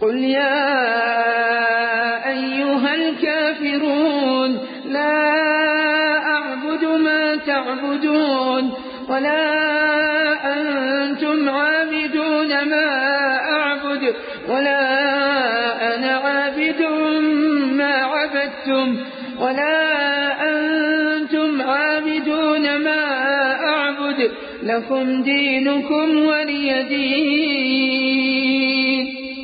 قل يا أيها الكافرون لا أعبد ما تعبدون ولا أنتم عابدون ما أعبد ولا أنا عابد ما عبدتم ولا أنتم عابدون ما أعبد لكم دينكم ولي دين.